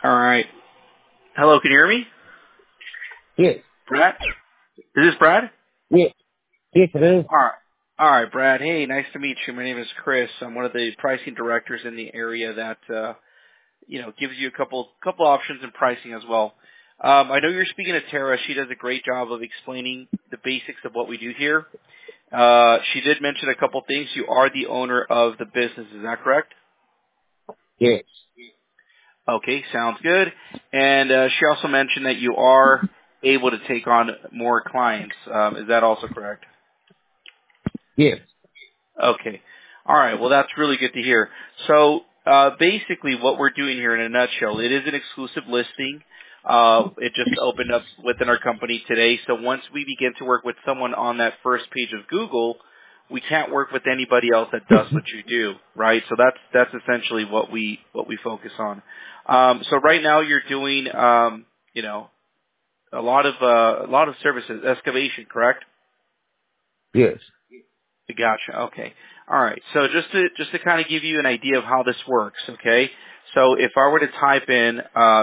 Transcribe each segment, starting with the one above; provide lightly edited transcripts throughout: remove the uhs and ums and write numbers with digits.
All right. Hello, can you hear me? Yes. Brad? Is this Brad? Yes. Yes, it is. All right. All right, Brad. Hey, nice to meet you. My name is Chris. I'm one of the pricing directors in the area that gives you a couple options in pricing as well. I know you're speaking to Tara. She does a great job of explaining the basics of what we do here. She did mention a couple things. You are the owner of the business. Is that correct? Yes. Okay, sounds good. And she also mentioned that you are able to take on more clients. Is that also correct? Yes. Okay. All right. Well, that's really good to hear. So basically what we're doing here in a nutshell, it is an exclusive listing. It just opened up within our company today. So once we begin to work with someone on that first page of Google, we can't work with anybody else that does what you do, right? So that's essentially what we focus on. So right now you're doing a lot of services, excavation, correct? Yes. Gotcha. Okay. All right. So just to kind of give you an idea of how this works, okay? So if I were to type in,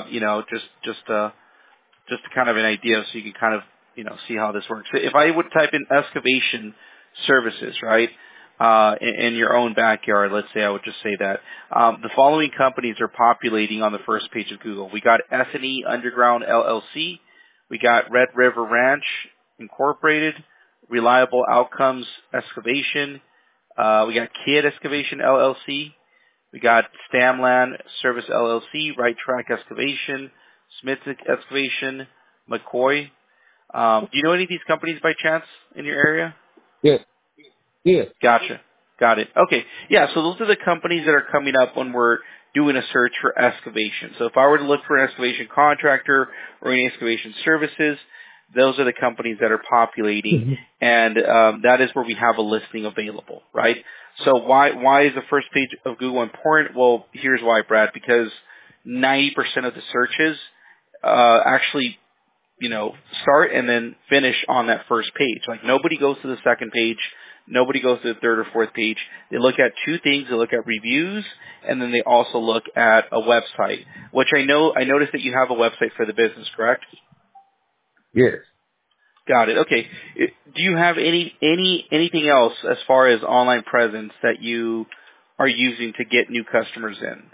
just kind of an idea, so you can kind of see how this works. So if I would type in excavation services, right, in your own backyard, let's say I would just say that the following companies are populating on the first page of Google. We got S&E Underground LLC. We got Red River Ranch Incorporated. Reliable Outcomes Excavation. We got Kidd Excavation LLC. We got Stamland Service LLC, Right Track Excavation, Smith Excavation, McCoy. Do you know any of these companies by chance in your area? Yes. Yes. Gotcha. Got it. Okay. Yeah, so those are the companies that are coming up when we're doing a search for excavation. So if I were to look for an excavation contractor or any excavation services, those are the companies that are populating, Mhm. and that is where we have a listing available, right? So why is the first page of Google important? Well, here's why, Brad, because 90% of the searches actually start and then finish on that first page. Like nobody goes to the second page. Nobody goes to the third or fourth page. They look at two things. They look at reviews, and then they also look at a website, which I noticed that you have a website for the business, correct? Yes. Got it. Okay. Do you have anything else as far as online presence that you are using to get new customers in?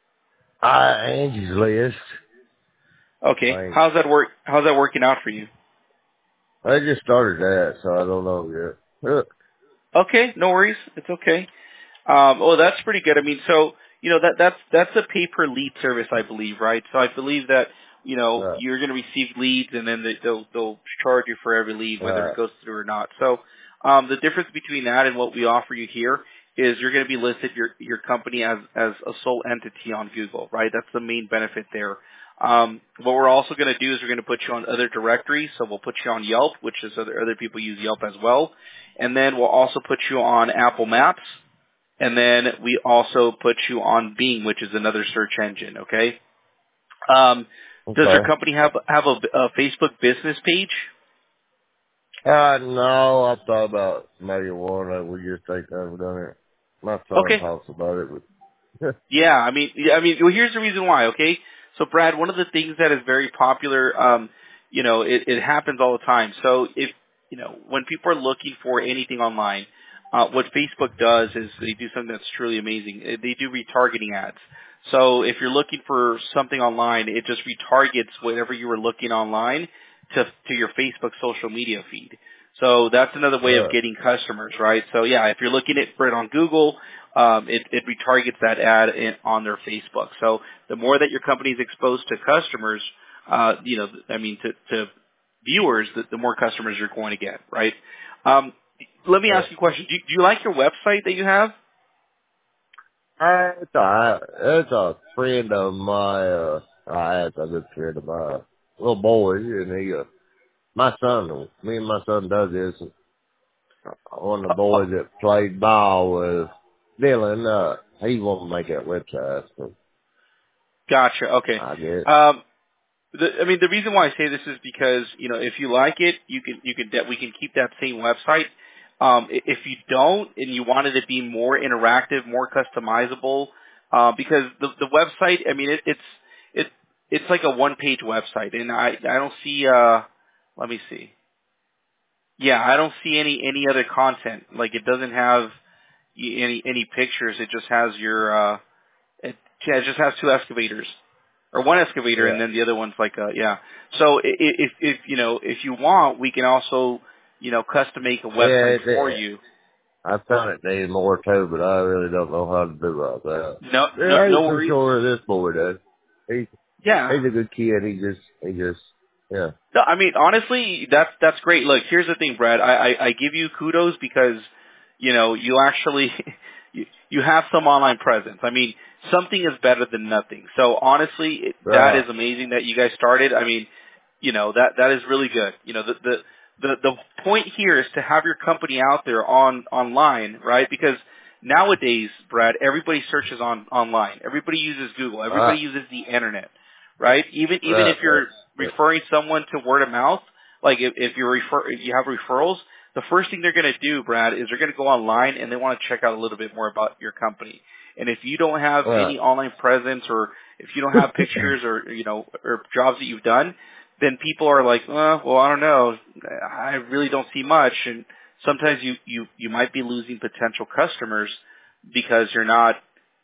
Angie's List. Okay. Like, How's that working out for you? I just started that, so I don't know yet. Okay, no worries. It's okay. Well, that's pretty good. I mean, so that's a pay per lead service, I believe, right? So I believe that Right. you're going to receive leads, and then they'll charge you for every lead, whether it Right. goes through or not. So the difference between that and what we offer you here is you're going to be listed your company as a sole entity on Google, right? That's the main benefit there. What we're also going to do is we're going to put you on other directories. So we'll put you on Yelp, which is other people use Yelp as well. And then we'll also put you on Apple Maps. And then we also put you on Bing, which is another search engine, okay? Does your Okay. company have a Facebook business page? No, I thought about maybe one that we just think I've done it. My son Okay. talks about it, but Yeah, well, here's the reason why, okay? So, Brad, one of the things that is very popular, it happens all the time. So, if, when people are looking for anything online, what Facebook does is they do something that's truly amazing. They do retargeting ads. So, if you're looking for something online, it just retargets whatever you were looking online to your Facebook social media feed. So that's another way of getting customers, right? So yeah, if you're looking for it on Google, it retargets that ad on their Facebook. So the more that your company is exposed to customers, to viewers, the more customers you're going to get, right? Let me ask you a question. Do you like your website that you have? it's a friend of my, it's a good friend of my little boy, and me and my son does this. One of the boys that played ball with Dylan, he won't make that website, so Gotcha. Okay. I guess. The reason why I say this is because if you like it, we can keep that same website. If you don't and you wanted it to be more interactive, more customizable, because the website, it's like a one-page website, and I don't see. Let me see. Yeah, I don't see any other content. Like it doesn't have any pictures. It just has your. It just has two excavators, or one excavator, and Yeah. then the other one's like yeah. So if if you want, we can also custom make a website for you. I found it needed more too, but I really don't know how to do all that. No Yeah, I ain't no too worries. sure of this boy does. Yeah. He's a good kid. He just, yeah. No, I mean honestly, that's great. Look, here's the thing, Brad. I give you kudos because you actually you have some online presence. I mean, something is better than nothing. So honestly, that is Right. amazing that you guys started. I mean, that is really good. The point here is to have your company out there online, right? Because nowadays, Brad, everybody searches online. Everybody uses Google. Everybody Right. uses the internet, right? Even Right. if you're referring someone to word of mouth, like if you have referrals, the first thing they're going to do, Brad, is they're going to go online and they want to check out a little bit more about your company. And if you don't have Right. any online presence, or if you don't have pictures, or or jobs that you've done, then people are like, well, I don't know, I really don't see much. And sometimes you might be losing potential customers because you're not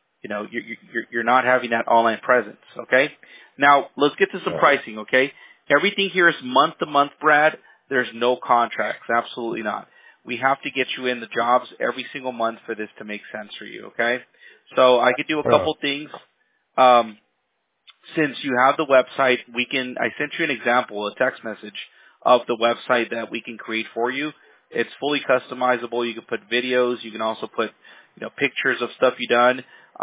you're not having that online presence. Okay. Now let's get to some Right. pricing. Okay. Everything here is month to month, Brad. There's no contracts. Absolutely not. We have to get you in the jobs every single month for this to make sense for you. Okay. So I could do a Right. couple things. Um, since you have the website, I sent you an example, a text message of the website that we can create for you. It's fully customizable. You can put videos. You can also put, pictures of stuff you've done.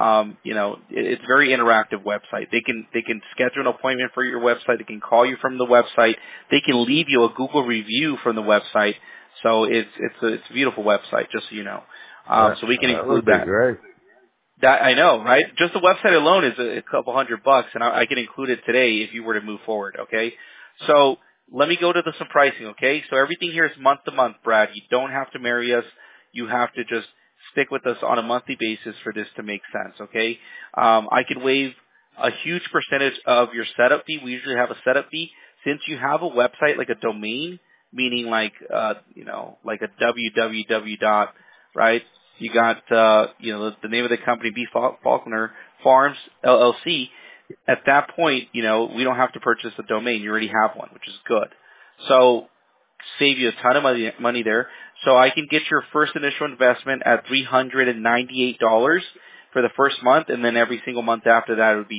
It's a very interactive website. They can schedule an appointment for your website. They can call you from the website. They can leave you a Google review from the website. So it's a beautiful website, just so you know. So we can That would include be that. great. That I know, right? Just the website alone is a couple $100, and I can include it today if you were to move forward. Okay, so let me go to some pricing. Okay, so everything here is month to month, Brad. You don't have to marry us. You have to just stick with us on a monthly basis for this to make sense. Okay, I could waive a huge percentage of your setup fee. We usually have a setup fee since you have a website like a domain, meaning like like a www dot, right? You got, the name of the company, B. Faulkner Farms, LLC. At that point, we don't have to purchase a domain. You already have one, which is good. So, save you a ton of money there. So I can get your first initial investment at $398 for the first month, and then every single month after that it would be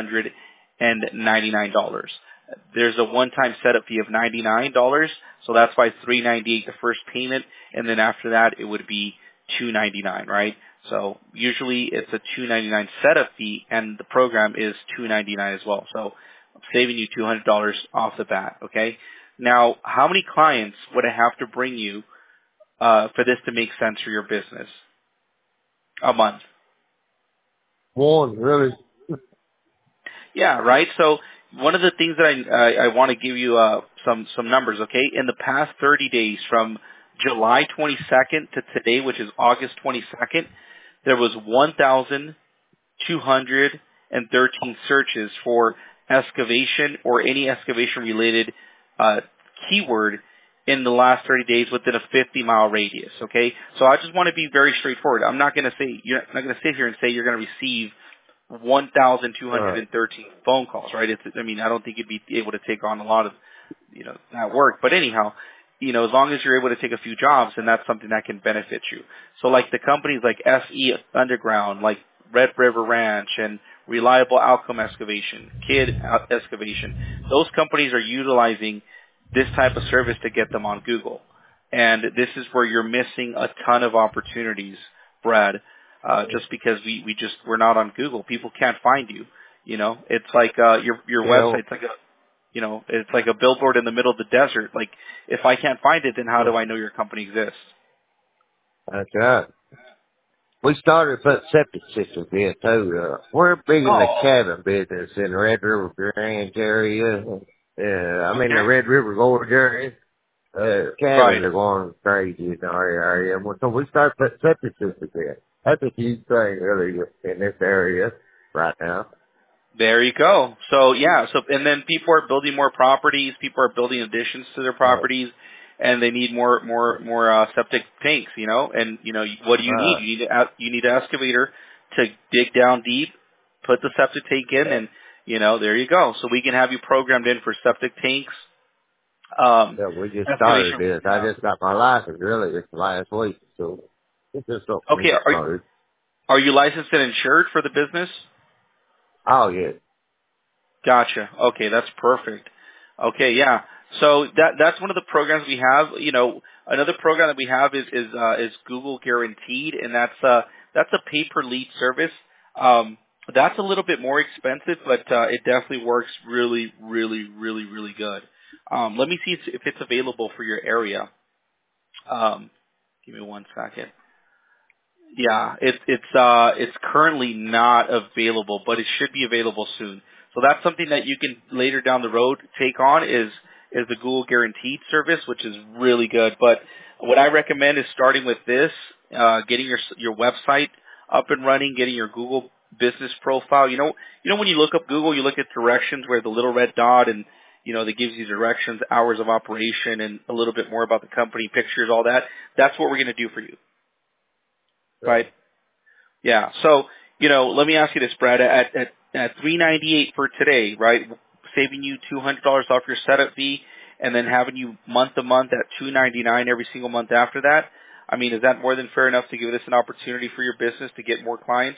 $299. There's a one-time setup fee of $99, so that's why $398 the first payment, and then after that it would be $299, right? So usually it's a $299 setup fee, and the program is $299 as well. So I'm saving you $200 off the bat. Okay. Now, how many clients would I have to bring you for this to make sense for your business? A month. One, really. Yeah, right. So one of the things that I want to give you some numbers. Okay, in the past 30 days, from July 22nd to today, which is August 22nd, there was 1,213 searches for excavation or any excavation related keyword in the last 30 days within a 50-mile radius. Okay, so I just want to be very straightforward. I'm not going to say you're not going to sit here and say you're going to receive Right. 1,213 phone calls, right? I don't think you'd be able to take on a lot of, that work. But anyhow, as long as you're able to take a few jobs, then that's something that can benefit you. So like the companies like SE Underground, like Red River Ranch and Reliable Outcome Excavation, Kid Excavation, those companies are utilizing this type of service to get them on Google. And this is where you're missing a ton of opportunities, Brad, just because we're not on Google. People can't find you. It's like your website's like it's like a billboard in the middle of the desert. Like, if I can't find it, then how do I know your company exists? That's right. We started putting septic systems in too. We're big in the Oh, cabin business in the Red River Ranch area. I mean the okay. Red River Gorge area. Cabins Right. are going crazy in our area. So we started putting septic systems in. That's a huge thing really in this area right now. There you go. So yeah, and then people are building more properties, people are building additions to their Right. properties, and they need more septic tanks, and what do you need? Right. You need an excavator to dig down deep, put the septic tank in, Yeah. and there you go. So we can have you programmed in for septic tanks, Yeah, we just started excavation. this. I Yeah. just got my license really this last week, so it's just something we Okay, just started. are you licensed and insured for the business? Oh yeah. Gotcha. Okay, that's perfect. Okay, yeah. So that's one of the programs we have. Another program that we have is Google Guaranteed, and that's a pay per lead service. That's a little bit more expensive, but it definitely works really, really, really, really good. Let me see if it's available for your area. Give me one second. Yeah, it's currently not available, but it should be available soon. So that's something that you can later down the road take on is the Google Guaranteed service, which is really good. But what I recommend is starting with this, getting your website up and running, getting your Google business profile. When you look up Google, you look at directions where the little red dot and that gives you directions, hours of operation, and a little bit more about the company, pictures, all that. That's what we're going to do for you, Right. right? Yeah. So, let me ask you this, Brad. At $398 for today, right? Saving you $200 off your setup fee, and then having you month to month at $299 every single month after that. I mean, is that more than fair enough to give us an opportunity for your business to get more clients?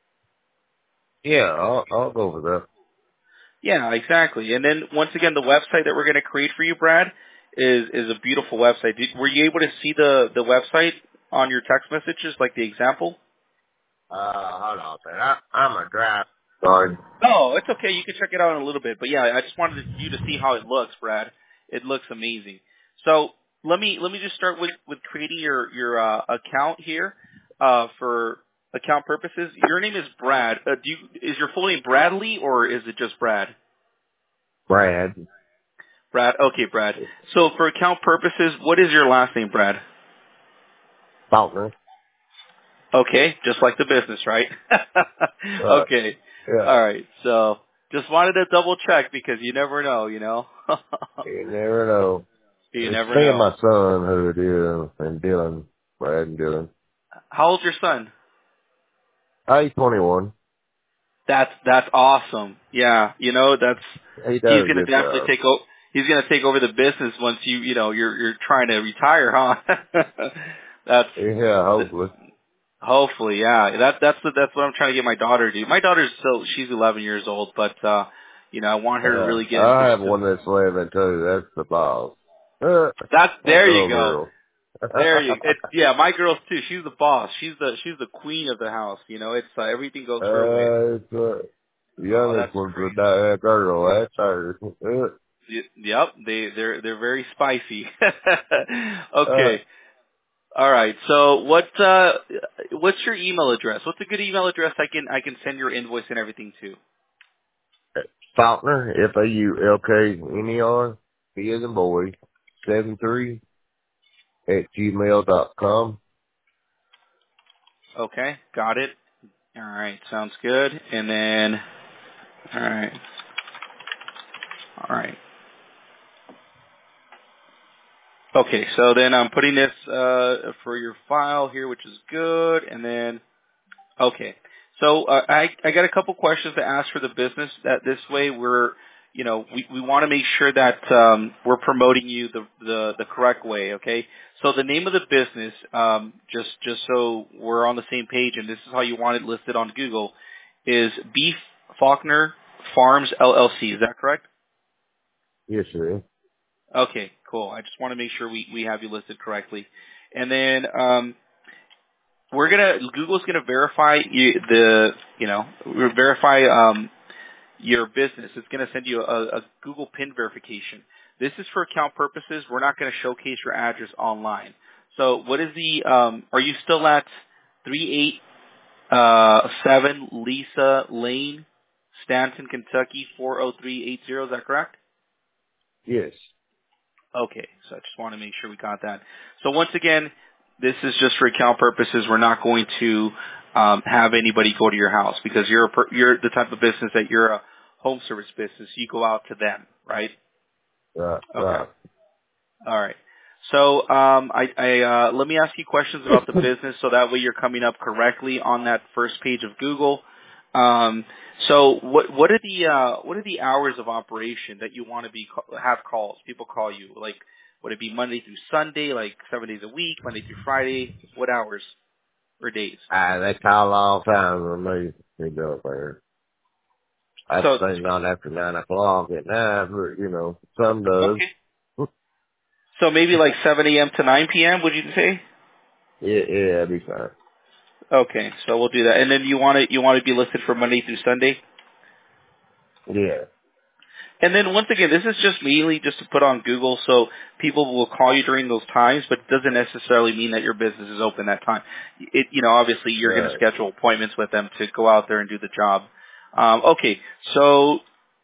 Yeah, I'll go for that. Yeah, exactly. And then once again, the website that we're going to create for you, Brad, is a beautiful website. Were you able to see the website on your text messages, like the example? Hold on, man. I'm a drive. Sorry. No, it's okay. You can check it out in a little bit. But yeah, I just wanted you to see how it looks, Brad. It looks amazing. So let me just start with creating your account here for account purposes. Your name is Brad. Is your full name Bradley or is it just Brad? Brad. Brad. Okay, Brad. So for account purposes, what is your last name, Brad? Faulkner. Okay, just like the business, right? Right. Okay. Yeah. All right. So just wanted to double check because you never know, You never know. You It's never me and know. my son who it is, and Dylan. Brad and Dylan. How old's your son? He's 21. That's awesome. Yeah, He he's does a gonna good definitely job. take over. He's gonna take over the business once you're trying to retire, huh? that's Yeah, hopefully. hopefully, yeah. That's what I'm trying to get my daughter to do. My daughter's she's 11 years old, but I want her to really get I into. have one that's 11 too. That's the boss. That's That there you little go. girl. There you. Yeah, my girl's too. She's the boss. She's the queen of the house. It's everything goes her way. It's the Oh, youngest that's one's great. a girl. That's her. Yep, they're very spicy. Uh, Okay. All right. So what's your email address? What's a good email address I can send your invoice and everything to? Faulkner, Faulkner, B as in boy, 73 at gmail.com. Okay, got it. All right, sounds good. And then all right. All right. Okay, so then I'm putting this for your file here, which is good. And then okay. So I got a couple questions to ask for the business. That this way we want to make sure that we're promoting you the correct way. Okay. So the name of the business, just so we're on the same page, and this is how you want it listed on Google, is Beef Faulkner Farms LLC. Is that correct? Yes, sir. Okay, cool. I just want to make sure we have you listed correctly. And then Google's gonna verify your business. It's gonna send you a Google PIN verification. This is for account purposes. We're not gonna showcase your address online. So what is are you still at 387 Lisa Lane, Stanton, Kentucky 40380? Is that correct? Yes. Okay, so I just want to make sure we got that. So once again, this is just for account purposes. We're not going to have anybody go to your house because you're the type of business that you're a home service business. You go out to them, right? Right, Okay. right. All right. So let me ask you questions about the business so that way you're coming up correctly on that first page of Google. So what are the hours of operation that you want to have calls? People call you, like, would it be Monday through Sunday, like 7 days a week, Monday through Friday? What hours or days? They call all time for me. They go up there. I'd So say not after 9 o'clock at night, but, some does. okay. So maybe like 7 a.m. to 9 p.m. Would you say? Yeah, it'd be fine. Okay, so we'll do that. And then you want to be listed for Monday through Sunday. Yeah. And then once again, this is just mainly just to put on Google so people will call you during those times, but it doesn't necessarily mean that your business is open that time. Obviously you're going to Right. schedule appointments with them to go out there and do the job. Okay, so,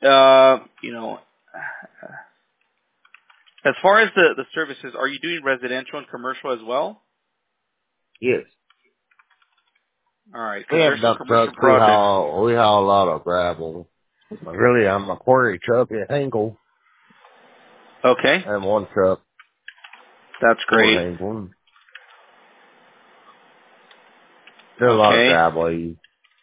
as far as the services, are you doing residential and commercial as well? Yes. All right, We because have there's some dump commercial trucks. We projects. haul a lot of gravel. Really, I'm a quarry truck at Hinkle. Okay, I have one truck that's for great. Hinkle. There's a lot of Okay. driveways.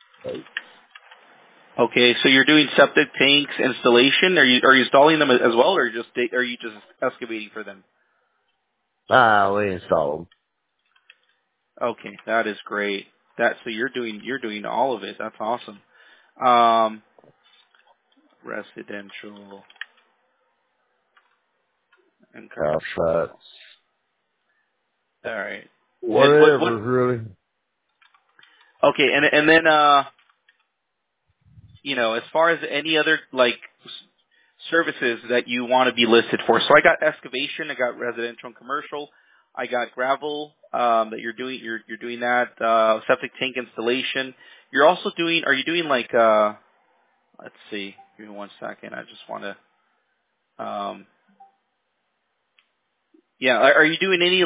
Okay, so you're doing septic tanks installation. Are you installing them as well, or are you just excavating for them? We install them. Okay, that is great. So you're doing all of it. That's awesome. Um, residential and House commercial. sites. All right. And what? Whatever, really. Okay, and then as far as any other services that you want to be listed for. So I got excavation, I got residential and commercial, I got gravel that you're doing. You're doing that septic tank installation. Are you doing like let's see, give me 1 second. I just want to yeah. Are you doing any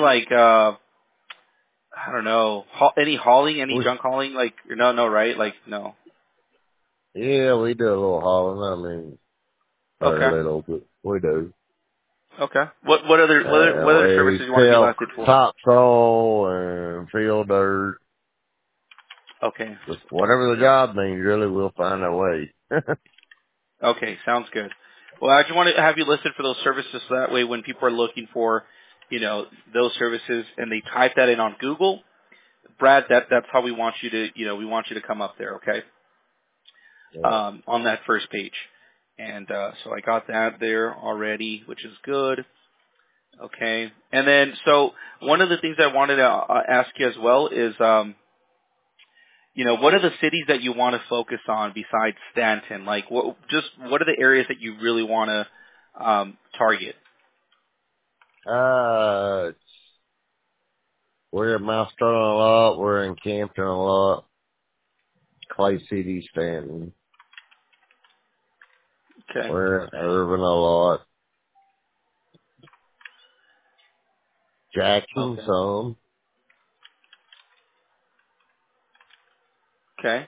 I don't know, any hauling, any We, junk hauling? Like no, right? Like no. yeah, we do a little hauling. I mean, very Okay. little, but we do. Okay. What other services you want to be We listed for? topsoil and field dirt. Okay. Just whatever the job means, really, we'll find a way. Okay, sounds good. Well, I just want to have you listed for those services so that way when people are looking for, those services and they type that in on Google, Brad, that's how we want you to, we want you to come up there, okay? Yeah. On that first page. And so I got that there already, which is good. Okay. And then, so one of the things I wanted to ask you as well is, what are the cities that you want to focus on besides Stanton? Like, what are the areas that you really want to target? Uh, we're in Mount Sterling a lot. We're in Campton a lot. Clay City, Stanton. Okay. We're in Irvin a lot. Jackson, Okay. some. Okay.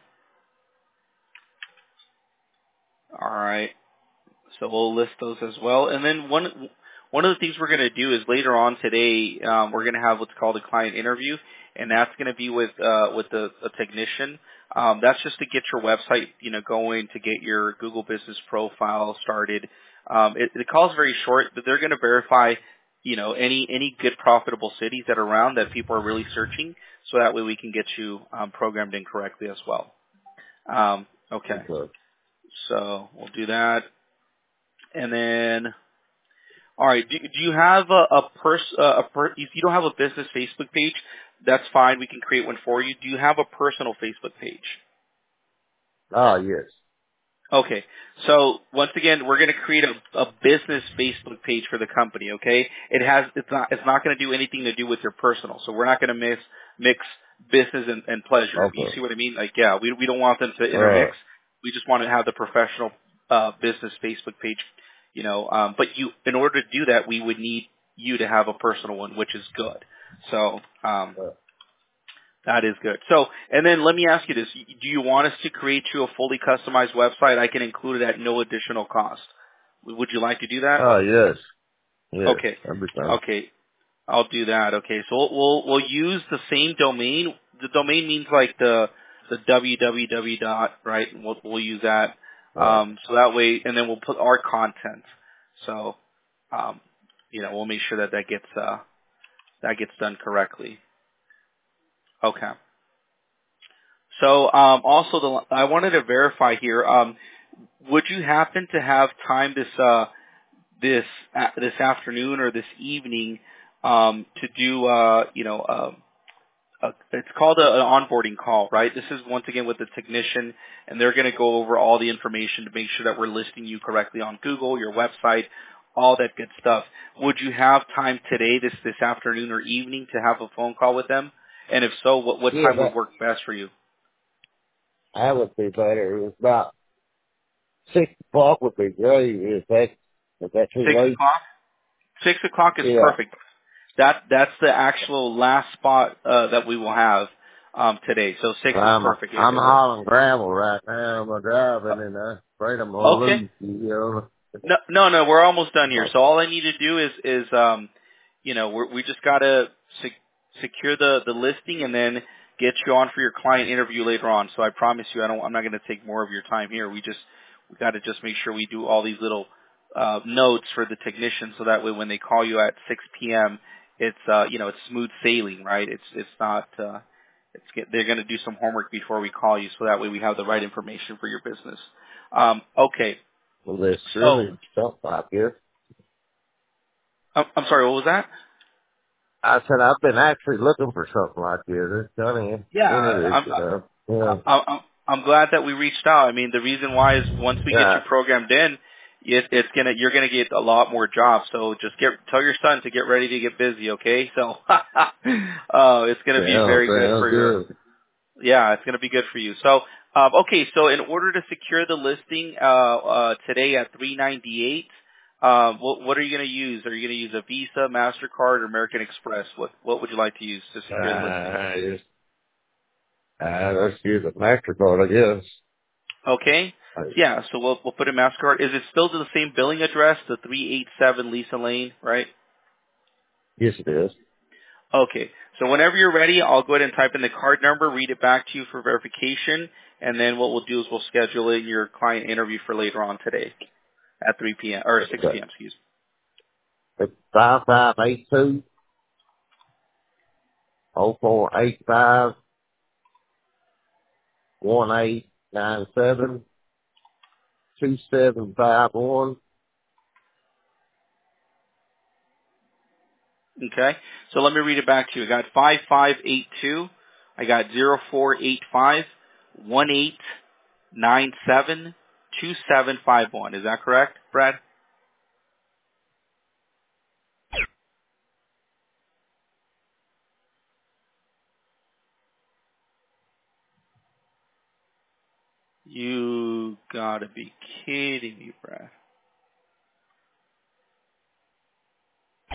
All right. So we'll list those as well. And then one of the things we're going to do is later on today, we're going to have what's called a client interview, and that's going to be with a technician. That's just to get your website, going, to get your Google Business profile started. The call is very short, but they're going to verify, any good profitable cities that are around that people are really searching, so that way we can get you programmed in correctly as well. Okay. Okay. So we'll do that. And then, all right, do you have if you don't have a business Facebook page, that's fine. We can create one for you. Do you have a personal Facebook page? Ah, yes. Okay. So once again, we're going to create a business Facebook page for the company. Okay. It's not going to do anything to do with your personal. So we're not going to mix business and pleasure. You Okay. see what I mean? Like, yeah, we don't want them to intermix. Right. We just want to have the professional business Facebook page. But in order to do that, we would need you to have a personal one, which is good. So, That is good. So, and then let me ask you this. Do you want us to create you a fully customized website? I can include it at no additional cost. Would you like to do that? Oh, yes. Yes. Okay. That'd be fine. Okay. I'll do that. Okay. So we'll use the same domain. The domain means like the www dot, right? We'll use that. Right. So that way, and then we'll put our content. So, we'll make sure that that gets done correctly. Okay. So, also I wanted to verify here, would you happen to have time this afternoon or this evening, to do, it's called an onboarding call, right? This is once again with the technician, and they're going to go over all the information to make sure that we're listing you correctly on Google, your website, all that good stuff. Would you have time today, this afternoon or evening, to have a phone call with them? And if so, what Yeah, time would work best for you? that would be better. It was about 6 o'clock would be great. Is that too 6 late? o'clock? 6 o'clock is Yeah. perfect. That's the actual last spot that we will have today. So 6 is perfect. I'm hauling gravel right now. I'm driving and I'm afraid I'm going to Okay. lose you. No, we're almost done here. So all I need to do is we just gotta secure the listing and then get you on for your client interview later on. So I promise you, I'm not going to take more of your time here. We got to just make sure we do all these little notes for the technician, so that way when they call you at 6 p.m., it's it's smooth sailing, right? It's not. They're going to do some homework before we call you, so that way we have the right information for your business. Okay. Well, there's So, surely stuff out here. I'm sorry, what was that? I said I've been actually looking for something like this. It's done Yeah, in it, Yeah. I'm glad that we reached out. I mean, the reason why is once we get you Yeah. programmed in, you're gonna get a lot more jobs. So just tell your son to get ready to get busy, okay? So, it's gonna be very good Sounds for your. good. Yeah, it's gonna be good for you. So, okay. So in order to secure the listing, today at 398. What are you going to use? Are you going to use a Visa, MasterCard, or American Express? What would you like to use to secure the listing? Let's use a MasterCard, I guess. Okay. Yeah, so we'll put in MasterCard. Is it still to the same billing address, the 387 Lisa Lane, right? Yes, it is. Okay. So whenever you're ready, I'll go ahead and type in the card number, read it back to you for verification, and then what we'll do is we'll schedule in your client interview for later on today at 3 p.m. or 6 Okay. p.m. Excuse It's 5582 0485 1897 2751. me. Okay. So let me read it back to you. I got 5582. I got 0485 1897 2751. Is that correct, Brad? You gotta be kidding me, Brad.